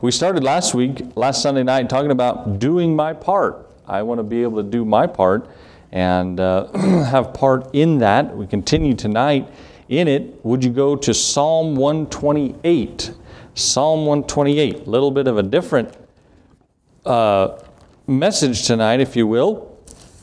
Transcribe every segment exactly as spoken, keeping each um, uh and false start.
We started last week, last Sunday night, talking about doing my part. I want to be able to do my part and uh, have part in that. We continue tonight in it. Would you go to Psalm one twenty-eight? Psalm one twenty-eight, a little bit of a different uh, message tonight, if you will.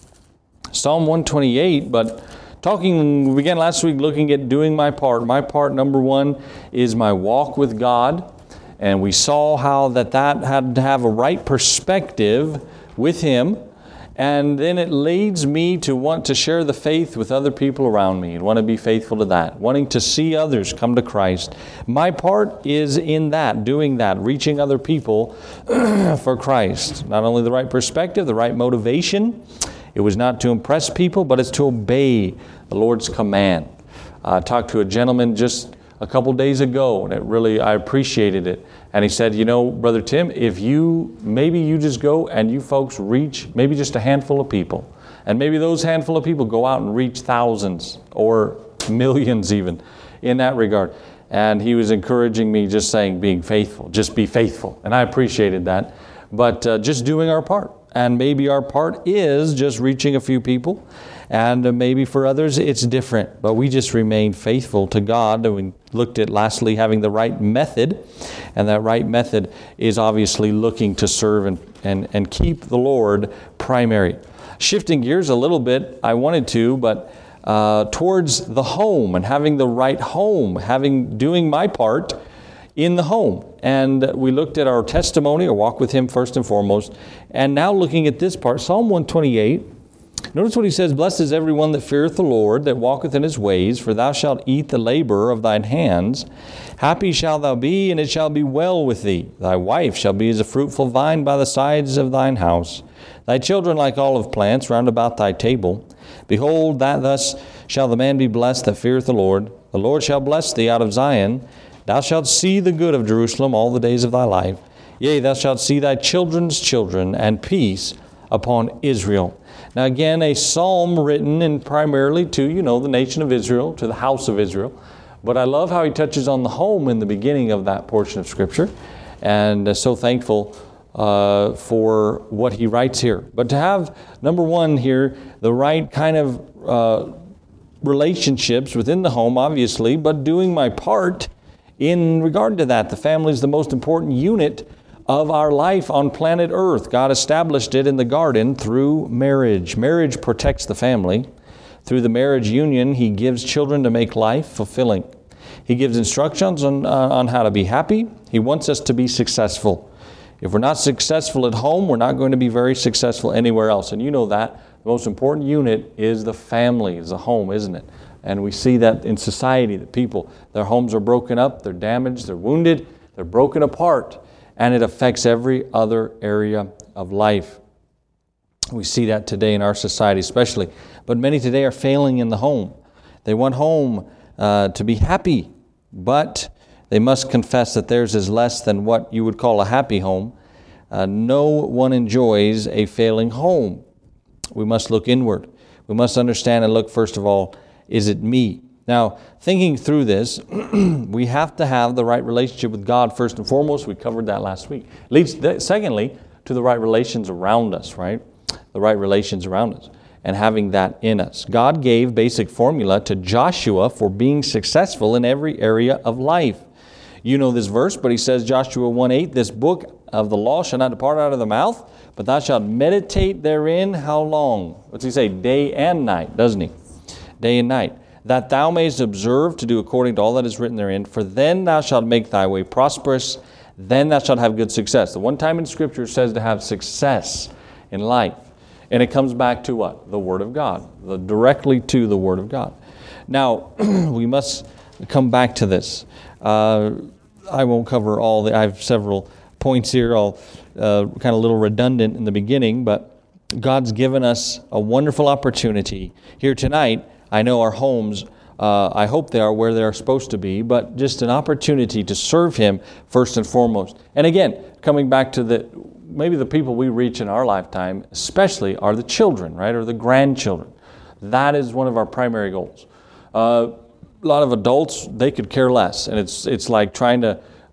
Psalm one twenty-eight, but talking, we began last week looking at doing my part. My part, number one, is my walk with God. And we saw how that, that had to have a right perspective with Him. And then it leads me to want to share the faith with other people around me and want to be faithful to that, wanting to see others come to Christ. My part is in that, doing that, reaching other people for Christ. Not only the right perspective, the right motivation. It was not to impress people, but it's to obey the Lord's command. I talked to a gentleman just a couple days ago, and it really, I appreciated it. And he said, you know, Brother Tim, if you, maybe you just go and you folks reach maybe just a handful of people. And maybe those handful of people go out and reach thousands or millions even in that regard. And he was encouraging me, just saying, being faithful, just be faithful. And I appreciated that. But uh, just doing our part. And maybe our part is just reaching a few people. And maybe for others it's different, but we just remain faithful to God. And we looked at lastly having the right method, and that right method is obviously looking to serve and, and, and keep the Lord primary. Shifting gears a little bit, I wanted to, but uh, towards the home and having the right home, having doing my part in the home. And we looked at our testimony, or walk with Him first and foremost, and now looking at this part, Psalm one twenty-eight. Notice what he says, blessed is everyone that feareth the Lord, that walketh in His ways, for thou shalt eat the labor of thine hands. Happy shalt thou be, and it shall be well with thee. Thy wife shall be as a fruitful vine by the sides of thine house. Thy children like olive plants round about thy table. Behold, that thus shall the man be blessed that feareth the Lord. The Lord shall bless thee out of Zion. Thou shalt see the good of Jerusalem all the days of thy life. Yea, thou shalt see thy children's children, and peace upon Israel. Now again, a psalm written in primarily to, you know, the nation of Israel, to the house of Israel. But I love how he touches on the home in the beginning of that portion of Scripture. And uh, so thankful uh, for what he writes here. But to have, number one here, the right kind of uh, relationships within the home, obviously, but doing my part in regard to that. The family is the most important unit of our life on planet Earth. God established it in the garden through marriage. Marriage protects the family. Through the marriage union, He gives children to make life fulfilling. He gives instructions on, uh, on how to be happy. He wants us to be successful. If we're not successful at home, we're not going to be very successful anywhere else. And you know that. The most important unit is the family, is the home, isn't it? And we see that in society, that people, their homes are broken up, they're damaged, they're wounded, they're broken apart. And it affects every other area of life. We see that today in our society especially. But many today are failing in the home. They want home uh, to be happy, but they must confess that theirs is less than what you would call a happy home. Uh, no one enjoys a failing home. We must look inward. We must understand and look, first of all, is it me? Now, thinking through this, we have to have the right relationship with God first and foremost. We covered that last week. Leads, th- secondly, to the right relations around us, right? The right relations around us and having that in us. God gave basic formula to Joshua for being successful in every area of life. You know this verse, but he says, Joshua one eight, this book of the law shall not depart out of the mouth, but thou shalt meditate therein how long? What's he say? Day and night, doesn't he? Day and night. That thou mayest observe to do according to all that is written therein, for then thou shalt make thy way prosperous, then thou shalt have good success. The one time in Scripture it says to have success in life. And it comes back to what? The Word of God. The, directly to the Word of God. Now, we must come back to this. Uh, I won't cover all the, I have several points here, all uh, kind of a little redundant in the beginning, but God's given us a wonderful opportunity here tonight. I know our homes, uh, I hope they are where they're supposed to be, but just an opportunity to serve Him first and foremost. And again, coming back to the, maybe the people we reach in our lifetime, especially are the children, right, or the grandchildren. That is one of our primary goals. Uh, a lot of adults, they could care less, and it's it's like trying to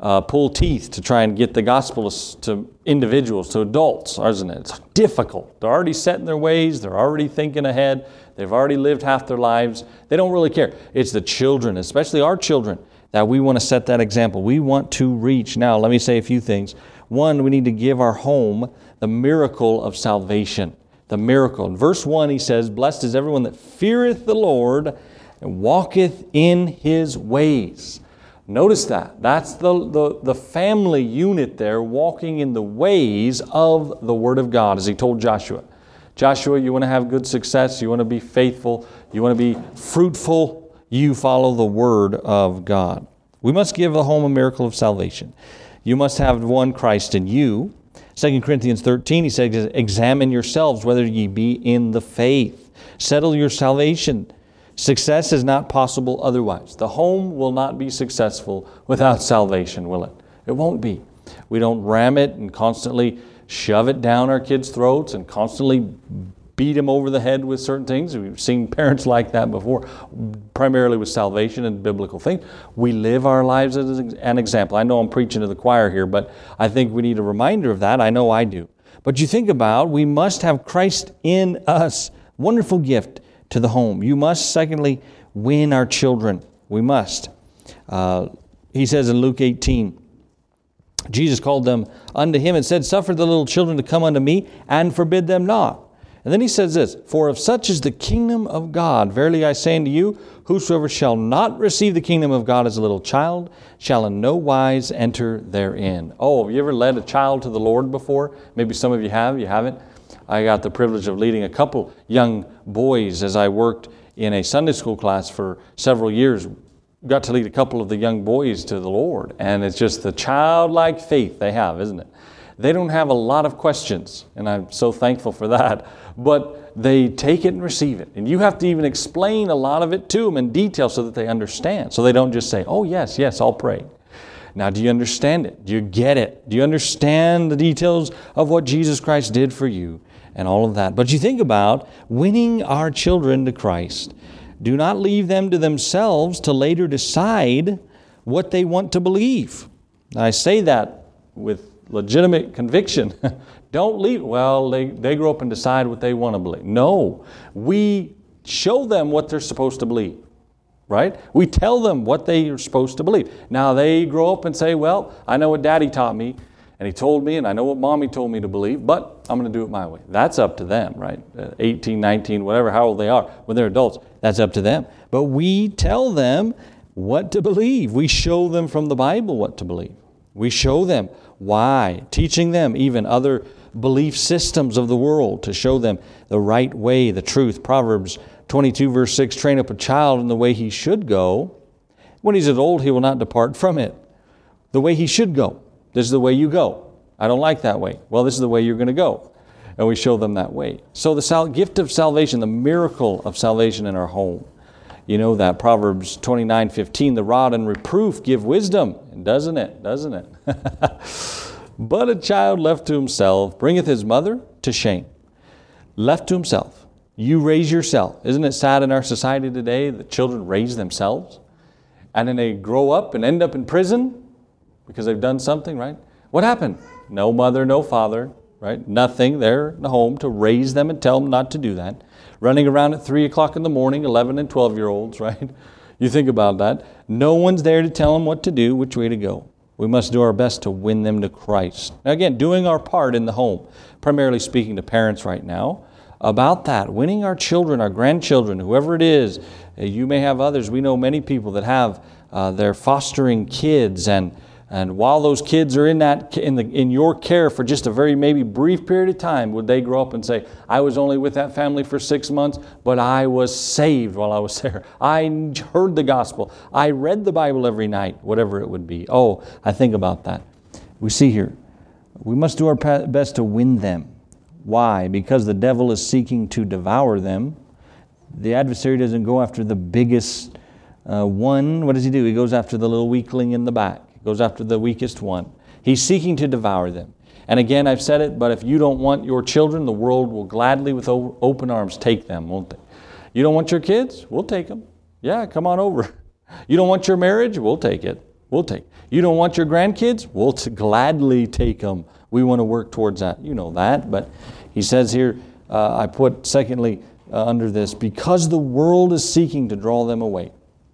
uh, pull teeth to try and get the gospel to individuals, to adults, isn't it? It's difficult. They're already set in their ways. They're already thinking ahead. They've already lived half their lives. They don't really care. It's the children, especially our children, that we want to set that example. We want to reach. Now, let me say a few things. One, we need to give our home the miracle of salvation. The miracle. In verse one, he says, "Blessed is everyone that feareth the Lord and walketh in His ways." Notice that. That's the, the, the family unit there, walking in the ways of the Word of God, as He told Joshua. Joshua, you want to have good success, you want to be faithful, you want to be fruitful, you follow the Word of God. We must give the home a miracle of salvation. You must have one Christ in you. Second Corinthians thirteen, he says, "Examine yourselves whether ye be in the faith. Settle your salvation. Success is not possible otherwise." The home will not be successful without salvation, will it? It won't be. We don't ram it and constantly shove it down our kids' throats and constantly beat them over the head with certain things. We've seen parents like that before, primarily with salvation and biblical things. We live our lives as an example. I know I'm preaching to the choir here, but I think we need a reminder of that. I know I do. But you think about, we must have Christ in us. Wonderful gift to the home. You must, secondly, win our children. We must. Uh, he says in Luke eighteen, Jesus called them unto Him and said, "Suffer the little children to come unto me, and forbid them not." And then He says this, "For of such is the kingdom of God. Verily I say unto you, whosoever shall not receive the kingdom of God as a little child, shall in no wise enter therein." Oh, have you ever led a child to the Lord before? Maybe some of you have, you haven't. I got the privilege of leading a couple young boys as I worked in a Sunday school class for several years. Got to lead a couple of the young boys to the Lord. And it's just the childlike faith they have, isn't it? They don't have a lot of questions, and I'm so thankful for that. But they take it and receive it. And you have to even explain a lot of it to them in detail so that they understand. So they don't just say, "Oh, yes, yes, I'll pray." Now, do you understand it? Do you get it? Do you understand the details of what Jesus Christ did for you and all of that? But you think about winning our children to Christ. Do not leave them to themselves to later decide what they want to believe. I say that with legitimate conviction. Don't leave, well, they, they grow up and decide what they want to believe. No, we show them what they're supposed to believe. Right? We tell them what they are supposed to believe. Now they grow up and say, "Well, I know what Daddy taught me, and he told me, and I know what Mommy told me to believe, but I'm going to do it my way." That's up to them, right? eighteen, nineteen, whatever, how old they are. When they're adults, that's up to them. But we tell them what to believe. We show them from the Bible what to believe. We show them why, teaching them even other belief systems of the world to show them the right way, the truth. Proverbs twenty-two verse six, "Train up a child in the way he should go. When he's old, he will not depart from it." The way he should go. This is the way you go. I don't like that way. Well, this is the way you're going to go. And we show them that way. So the sal- gift of salvation, the miracle of salvation in our home. You know that Proverbs twenty-nine fifteen, "The rod and reproof give wisdom." Doesn't it? Doesn't it? "But a child left to himself bringeth his mother to shame." Left to himself. You raise yourself. Isn't it sad in our society today that children raise themselves? And then they grow up and end up in prison because they've done something, right? What happened? No mother, no father, right? Nothing there in the home to raise them and tell them not to do that. Running around at three o'clock in the morning, eleven and twelve year olds, right? You think about that. No one's there to tell them what to do, which way to go. We must do our best to win them to Christ. Now again, doing our part in the home, primarily speaking to parents right now, about that, winning our children, our grandchildren, whoever it is. You may have others. We know many people that have uh, they're fostering kids, and and while those kids are in that in the in your care for just a very maybe brief period of time, would they grow up and say, "I was only with that family for six months, but I was saved while I was there. I heard the gospel. I read the Bible every night," whatever it would be. Oh, I think about that. We see here, we must do our best to win them. Why? Because the devil is seeking to devour them. The adversary doesn't go after the biggest uh, one. What does he do? He goes after the little weakling in the back. He goes after the weakest one. He's seeking to devour them. And again, I've said it, but if you don't want your children, the world will gladly with open arms take them, won't they? You don't want your kids? We'll take them. Yeah, come on over. You don't want your marriage? We'll take it. We'll take. You don't want your grandkids? We'll t- gladly take them. We want to work towards that. You know that. But he says here, uh, I put secondly uh, under this, because the world is seeking to draw them away.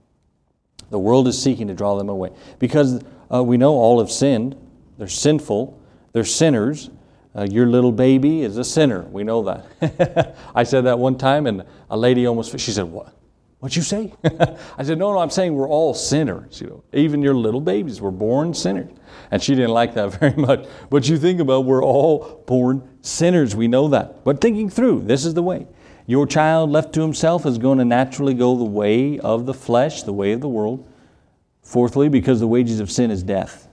The world is seeking to draw them away. Because uh, we know all have sinned. They're sinful. They're sinners. Uh, your little baby is a sinner. We know that. I said that one time, and a lady almost, she said, what? What'd you say? I said, no, no, I'm saying we're all sinners. You know, even your little babies were born sinners. And she didn't like that very much. But you think about, we're all born sinners. We know that. But thinking through, this is the way. Your child left to himself is going to naturally go the way of the flesh, the way of the world. Fourthly, because the wages of sin is death.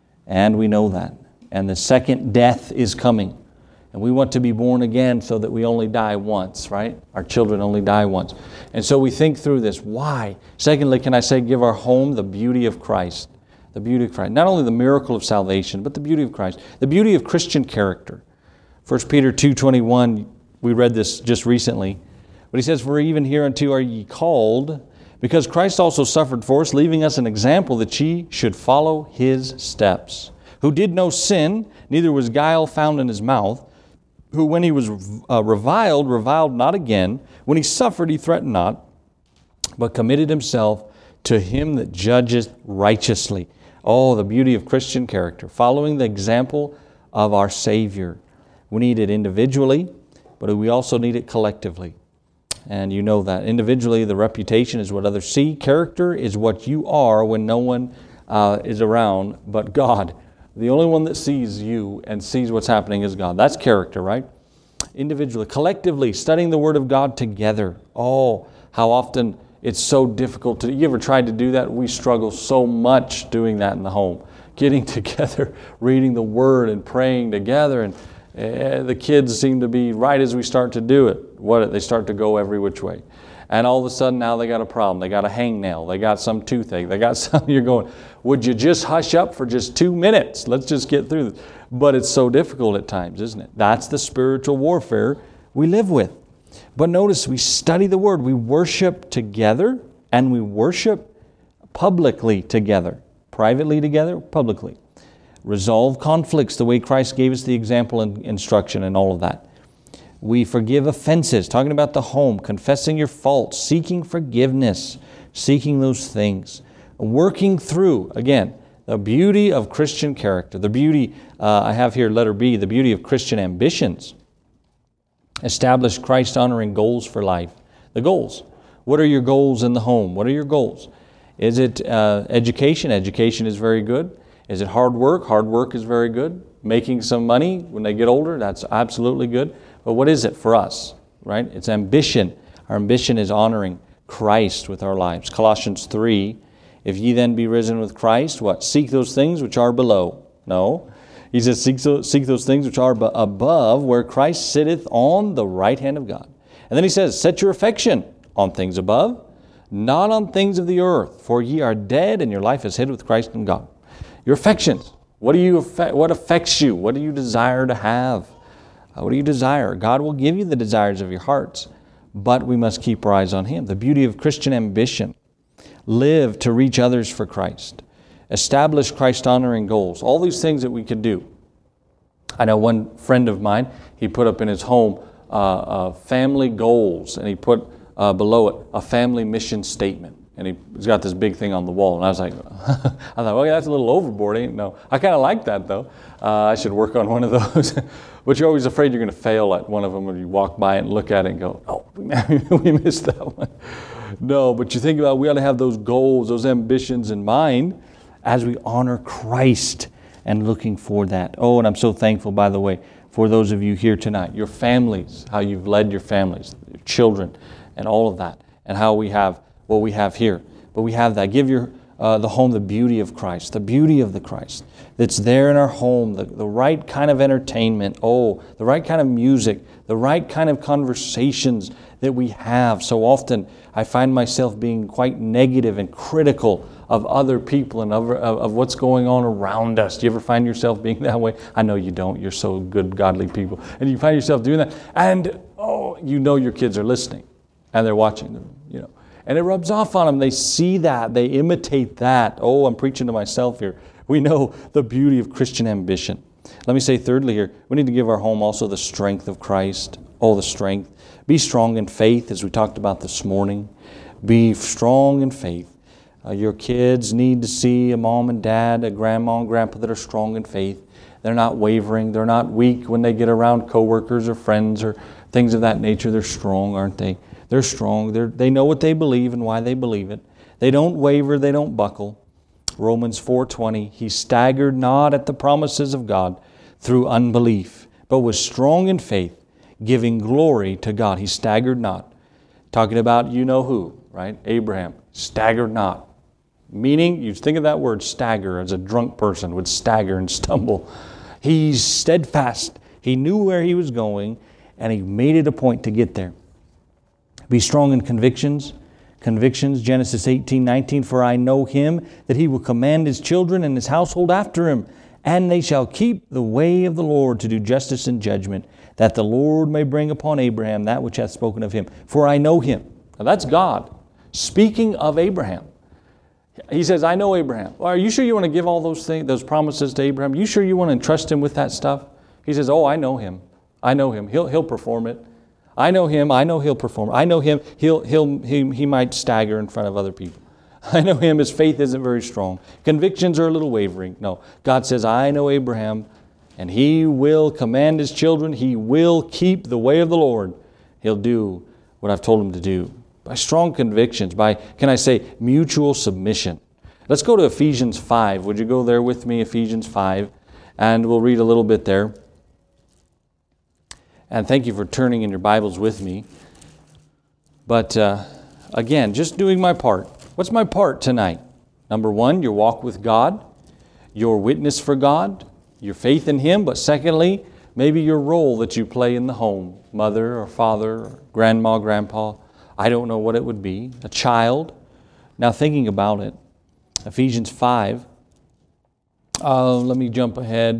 And we know that. And the second death is coming. And we want to be born again so that we only die once, right? Our children only die once. And so we think through this. Why? Secondly, can I say, give our home the beauty of Christ. The beauty of Christ. Not only the miracle of salvation, but the beauty of Christ. The beauty of Christian character. First Peter two twenty-one, we read this just recently. But he says, for even hereunto are ye called, because Christ also suffered for us, leaving us an example that ye should follow His steps. Who did no sin, neither was guile found in His mouth, who when He was uh, reviled, reviled not again. When He suffered, He threatened not, but committed Himself to Him that judgeth righteously. Oh, the beauty of Christian character, following the example of our Savior. We need it individually, but we also need it collectively. And you know that. Individually, the reputation is what others see. Character is what you are when no one uh, is around but God. The only one that sees you and sees what's happening is God. That's character, right? Individually. Collectively, studying the Word of God together. Oh, how often it's so difficult to... You ever tried to do that? We struggle so much doing that in the home. Getting together, reading the Word and praying together. And uh, the kids seem to be, right as we start to do it, what they start to go every which way. And all of a sudden now they got a problem. They got a hangnail. They got some toothache. They got something. You're going, would you just hush up for just two minutes? Let's just get through this. But it's so difficult at times, isn't it? That's the spiritual warfare we live with. But notice, we study the Word. We worship together, and we worship publicly together. Privately together, publicly. Resolve conflicts the way Christ gave us the example and instruction and all of that. We forgive offenses, talking about the home, confessing your faults, seeking forgiveness, seeking those things. Working through, again, the beauty of Christian character, the beauty, uh, I have here letter B, the beauty of Christian ambitions. Establish Christ-honoring goals for life. The goals. What are your goals in the home? What are your goals? Is it uh, education? Education is very good. Is it hard work? Hard work is very good. Making some money when they get older, that's absolutely good. But what is it for us, right? It's ambition. Our ambition is honoring Christ with our lives. Colossians three, if ye then be risen with Christ, what? Seek those things which are below. No. He says, seek, so, seek those things which are above, where Christ sitteth on the right hand of God. And then he says, set your affection on things above, not on things of the earth, for ye are dead, and your life is hid with Christ in God. Your affections. What do you what affects you? What do you desire to have? What do you desire? God will give you the desires of your hearts, but we must keep our eyes on Him. The beauty of Christian ambition. Live to reach others for Christ. Establish Christ-honoring goals. All these things that we could do. I know one friend of mine, he put up in his home uh, uh, family goals, and he put uh, below it a family mission statement. And he, he's got this big thing on the wall. And I was like, I thought, well, yeah, that's a little overboard, ain't no. I kind of like that, though. Uh, I should work on one of those. But you're always afraid you're going to fail at one of them when you walk by it and look at it and go, oh, we missed that one. No, but you think about, we ought to have those goals, those ambitions in mind as we honor Christ and looking for that. Oh, and I'm so thankful, by the way, for those of you here tonight, your families, how you've led your families, your children, and all of that, and how we have what we have here. But we have that. Give your uh, the home the beauty of Christ, the beauty of the Christ that's there in our home, the, the right kind of entertainment, oh, the right kind of music, the right kind of conversations that we have. So often I find myself being quite negative and critical of other people and of, of, of what's going on around us. Do you ever find yourself being that way? I know you don't. You're so good, godly people. And you find yourself doing that. And, oh, you know your kids are listening and they're watching them, you know. And it rubs off on them. They see that. They imitate that. Oh, I'm preaching to myself here. We know the beauty of Christian ambition. Let me say thirdly here, we need to give our home also the strength of Christ. Oh, the strength. Be strong in faith, as we talked about this morning. Be strong in faith. Uh, your kids need to see a mom and dad, a grandma and grandpa that are strong in faith. They're not wavering. They're not weak when they get around coworkers or friends or things of that nature. They're strong, aren't they? They're strong. They're, they know what they believe and why they believe it. They don't waver. They don't buckle. Romans four twenty, he staggered not at the promises of God through unbelief, but was strong in faith, giving glory to God. He staggered not. Talking about you know who, right? Abraham. Staggered not. Meaning, you think of that word stagger as a drunk person would stagger and stumble. He's steadfast. He knew where he was going, and he made it a point to get there. Be strong in convictions. Convictions, Genesis eighteen nineteen, for I know him, that he will command his children and his household after him, and they shall keep the way of the Lord to do justice and judgment, that the Lord may bring upon Abraham that which hath spoken of him. For I know him. Now that's God speaking of Abraham. He says, I know Abraham. Well, are you sure you want to give all those things, those promises to Abraham? You sure you want to entrust him with that stuff? He says, oh, I know him. I know him. He'll, he'll perform it. I know him. I know he'll perform. I know him. He'll, he'll, he, he might stagger in front of other people. I know him. His faith isn't very strong. Convictions are a little wavering. No, God says, I know Abraham, and he will command his children. He will keep the way of the Lord. He'll do what I've told him to do. By strong convictions, by, can I say, mutual submission. Let's go to Ephesians five. Would you go there with me, Ephesians five? And we'll read a little bit there. And thank you for turning in your Bibles with me. But uh, again, just doing my part. What's my part tonight? Number one, your walk with God, your witness for God, your faith in Him. But secondly, maybe your role that you play in the home, mother or father, or grandma, grandpa. I don't know what it would be. A child. Now thinking about it, Ephesians five. Uh, let me jump ahead.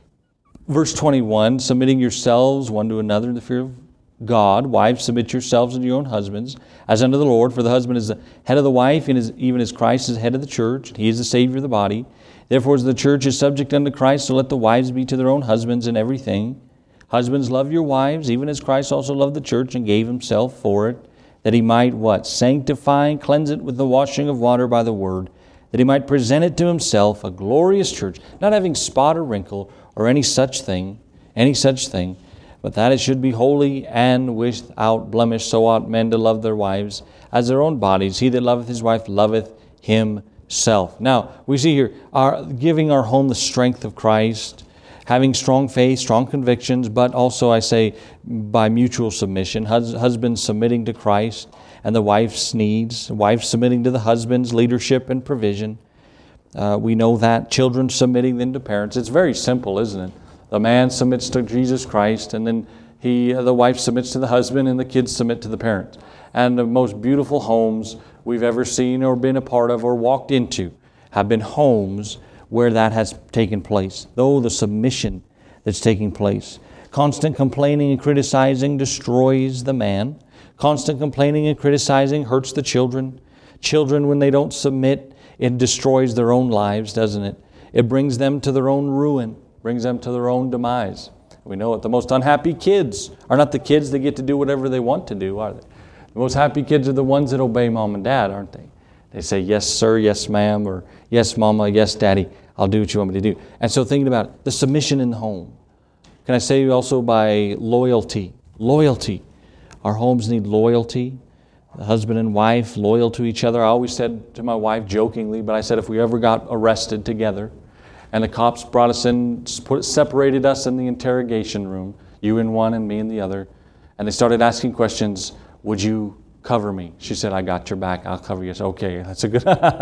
Verse twenty-one, submitting yourselves one to another in the fear of God. Wives, submit yourselves unto your own husbands, as unto the Lord. For the husband is the head of the wife, and is, even as Christ is the head of the church. He is the Savior of the body. Therefore, as the church is subject unto Christ, so let the wives be to their own husbands in everything. Husbands, love your wives, even as Christ also loved the church and gave himself for it, that he might, what? Sanctify and cleanse it with the washing of water by the word, that he might present it to himself a glorious church, not having spot or wrinkle or any such thing, any such thing, but that it should be holy and without blemish. So ought men to love their wives as their own bodies. He that loveth his wife loveth himself. Now, we see here, our, giving our home the strength of Christ, having strong faith, strong convictions, but also, I say, by mutual submission. Hus- husbands submitting to Christ and the wife's needs. Wives submitting to the husband's leadership and provision. Uh, we know that. Children submitting then to parents. It's very simple, isn't it? The man submits to Jesus Christ, and then he, uh, the wife submits to the husband, and the kids submit to the parents. And the most beautiful homes we've ever seen or been a part of or walked into have been homes where that has taken place. Though the submission that's taking place. Constant complaining and criticizing destroys the man. Constant complaining and criticizing hurts the children. Children, when they don't submit, it destroys their own lives, doesn't it? It brings them to their own ruin, brings them to their own demise. We know it. The most unhappy kids are not the kids that get to do whatever they want to do, are they? The most happy kids are the ones that obey mom and dad, aren't they? They say, yes, sir, yes, ma'am, or yes, mama, yes, daddy, I'll do what you want me to do. And so thinking about it, the submission in the home. Can I say also by loyalty? Loyalty. Our homes need loyalty. The husband and wife loyal to each other. I always said to my wife jokingly, but I said if we ever got arrested together and the cops brought us in, put, separated us in the interrogation room, you in one and me in the other, and they started asking questions, would you cover me? She said, I got your back. I'll cover you. I said, okay, that's a good,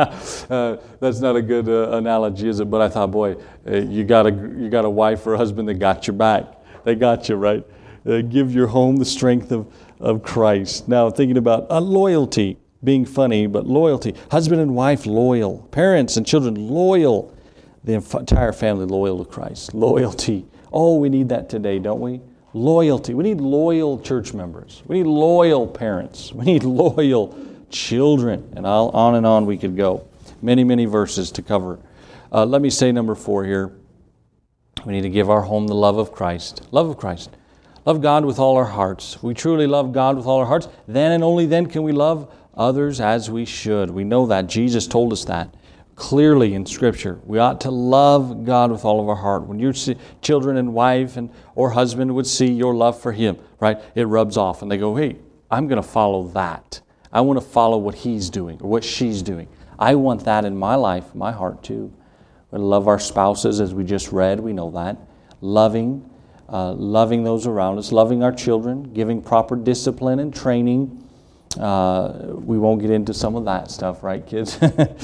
uh, that's not a good uh, analogy, is it? But I thought, boy, uh, you got a you got a wife or a husband that got your back. They got you, right? Uh, give your home the strength of, of Christ. Now, thinking about uh, loyalty, being funny, but loyalty. Husband and wife loyal. Parents and children loyal. The entire family loyal to Christ. Loyalty. Oh, we need that today, don't we? Loyalty. We need loyal church members. We need loyal parents. We need loyal children, and I'll, on and on we could go. Many, many verses to cover. Uh, let me say number four here. We need to give our home the love of Christ. Love of Christ. Love God with all our hearts. We truly love God with all our hearts. Then and only then can we love others as we should. We know that. Jesus told us that clearly in Scripture. We ought to love God with all of our heart. When your children and wife and or husband would see your love for Him, right, it rubs off and they go, hey, I'm going to follow that. I want to follow what he's doing or what she's doing. I want that in my life, my heart too. We love our spouses, as we just read. We know that. Loving, uh, loving those around us, loving our children, giving proper discipline and training. Uh, we won't get into some of that stuff, right, kids?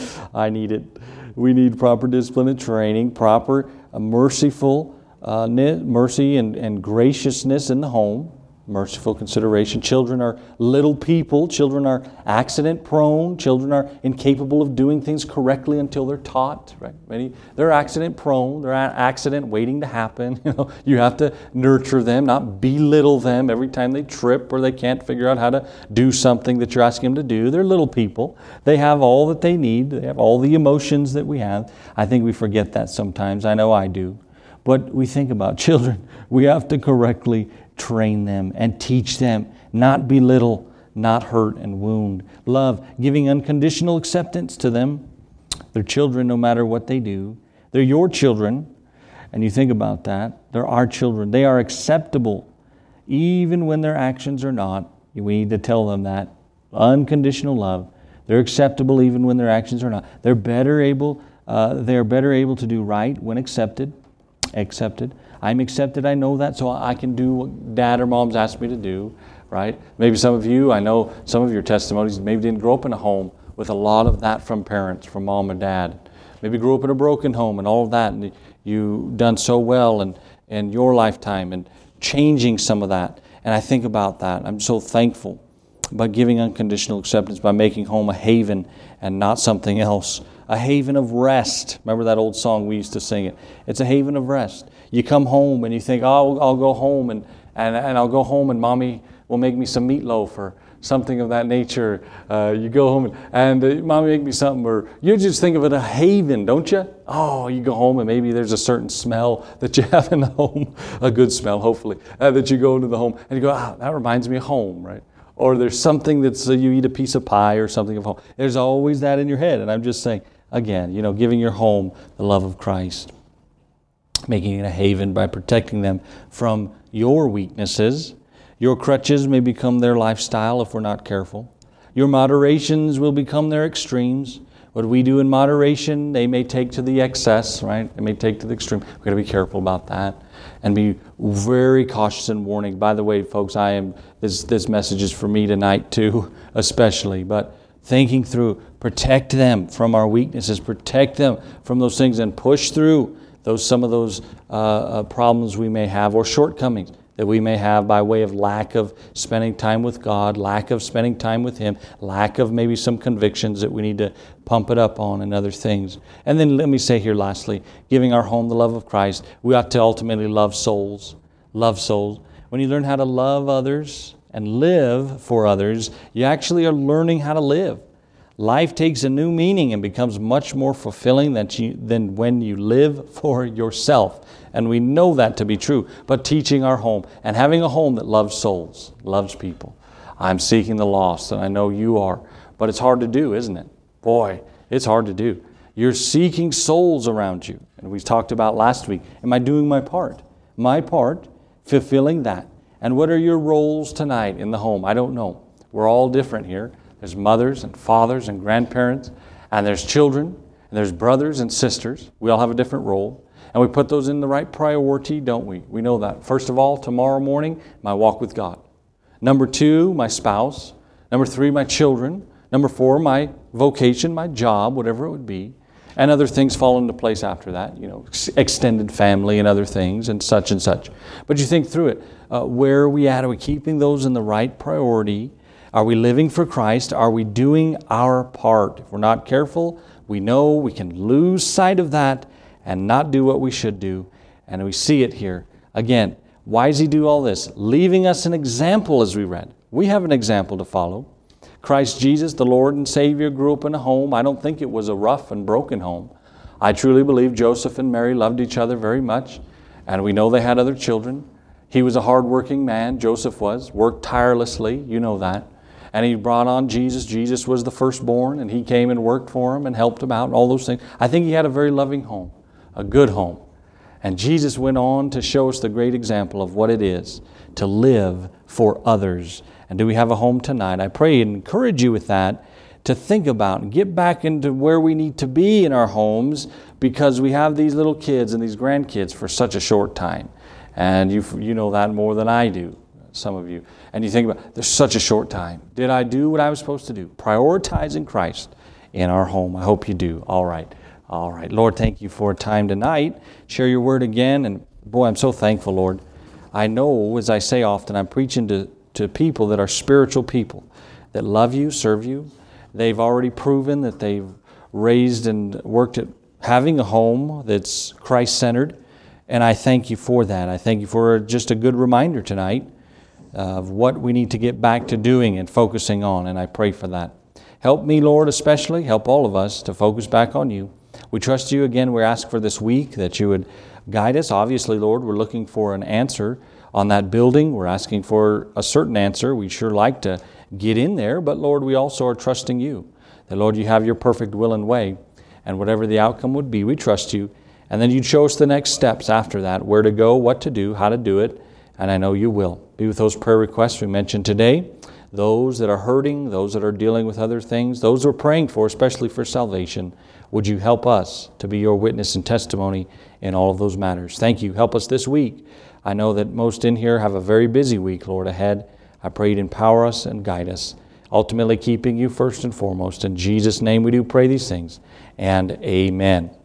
I need it. We need proper discipline and training, proper uh, merciful uh, mercy and, and graciousness in the home. Merciful consideration. Children are little people. Children are accident prone. Children are incapable of doing things correctly until they're taught. Right? Many, they're accident prone. They're an accident waiting to happen. You know, you have to nurture them, not belittle them every time they trip or they can't figure out how to do something that you're asking them to do. They're little people. They have all that they need. They have all the emotions that we have. I think we forget that sometimes. I know I do. But we think about children. We have to correctly train them and teach them, not belittle, not hurt and wound. Love, giving unconditional acceptance to them. They're children no matter what they do. They're your children, and you think about that. They're our children. They are acceptable, even when their actions are not. We need to tell them that. Unconditional love. They're acceptable even when their actions are not. They're better able, uh, they're better able to do right when accepted. Accepted. I'm accepted, I know that, so I can do what dad or mom's asked me to do, right? Maybe some of you, I know some of your testimonies, maybe didn't grow up in a home with a lot of that from parents, from mom and dad. Maybe grew up in a broken home and all of that, and you've done so well in, in your lifetime and changing some of that. And I think about that. I'm so thankful by giving unconditional acceptance, by making home a haven and not something else. A haven of rest. Remember that old song, we used to sing it. It's a haven of rest. You come home and you think, oh, I'll go home and, and, and I'll go home and mommy will make me some meatloaf or something of that nature. Uh, you go home and, and uh, mommy make me something. Or you just think of it a haven, don't you? Oh, you go home and maybe there's a certain smell that you have in the home. A good smell, hopefully, uh, that you go into the home and you go, ah, that reminds me of home, right? Or there's something that's, uh, you eat a piece of pie or something of home. There's always that in your head. And I'm just saying, again, you know, giving your home the love of Christ. Making it a haven by protecting them from your weaknesses. Your crutches may become their lifestyle if we're not careful. Your moderations will become their extremes. What we do in moderation, they may take to the excess, right? They may take to the extreme. We've got to be careful about that and be very cautious and warning. By the way, folks, I am this this message is for me tonight too, especially. But thinking through, protect them from our weaknesses, protect them from those things, and push through those some of those uh, uh, problems we may have or shortcomings that we may have by way of lack of spending time with God, lack of spending time with Him, lack of maybe some convictions that we need to pump it up on and other things. And then let me say here lastly, giving our home the love of Christ, we ought to ultimately love souls. Love souls. When you learn how to love others and live for others, you actually are learning how to live. Life takes a new meaning and becomes much more fulfilling than, you, than when you live for yourself. And we know that to be true. But teaching our home and having a home that loves souls, loves people. I'm seeking the lost, and I know you are. But it's hard to do, isn't it? Boy, it's hard to do. You're seeking souls around you. And we talked about last week, am I doing my part? My part, fulfilling that. And what are your roles tonight in the home? I don't know. We're all different here. There's mothers and fathers and grandparents, and there's children, and there's brothers and sisters. We all have a different role. And we put those in the right priority, don't we? We know that. First of all, tomorrow morning, my walk with God. Number two, my spouse. Number three, my children. Number four, my vocation, my job, whatever it would be. And other things fall into place after that, you know, extended family and other things and such and such. But you think through it. Uh, where are we at? Are we keeping those in the right priority? Are we living for Christ? Are we doing our part? If we're not careful, we know we can lose sight of that and not do what we should do. And we see it here. Again, why does He do all this? Leaving us an example, as we read. We have an example to follow. Christ Jesus, the Lord and Savior, grew up in a home. I don't think it was a rough and broken home. I truly believe Joseph and Mary loved each other very much, and we know they had other children. He was a hardworking man, Joseph was, worked tirelessly, you know that. And he brought on Jesus. Jesus was the firstborn, and he came and worked for him and helped him out and all those things. I think he had a very loving home, a good home. And Jesus went on to show us the great example of what it is to live for others. And do we have a home tonight? I pray and encourage you with that, to think about and get back into where we need to be in our homes, because we have these little kids and these grandkids for such a short time. And you you know that more than I do, some of you. And you think about, there's such a short time. Did I do what I was supposed to do? Prioritizing Christ in our home. I hope you do. All right. All right. Lord, thank you for a time tonight. Share your word again. And boy, I'm so thankful, Lord. I know, as I say often, I'm preaching to, to people that are spiritual people, that love you, serve you. They've already proven that they've raised and worked at having a home that's Christ-centered. And I thank you for that. I thank you for just a good reminder tonight of what we need to get back to doing and focusing on. And I pray for that. Help me, Lord, especially. Help all of us to focus back on you. We trust you again. We ask for this week that you would guide us. Obviously, Lord, we're looking for an answer on that building. We're asking for a certain answer. We sure like to get in there, but Lord, we also are trusting you. That, Lord, you have your perfect will and way, and whatever the outcome would be, we trust you. And then you'd show us the next steps after that, where to go, what to do, how to do it, and I know you will. Be with those prayer requests we mentioned today, those that are hurting, those that are dealing with other things, those we're praying for, especially for salvation. Would you help us to be your witness and testimony in all of those matters? Thank you. Help us this week. I know that most in here have a very busy week, Lord, ahead. I pray you'd empower us and guide us, ultimately keeping you first and foremost. In Jesus' name we do pray these things, and amen.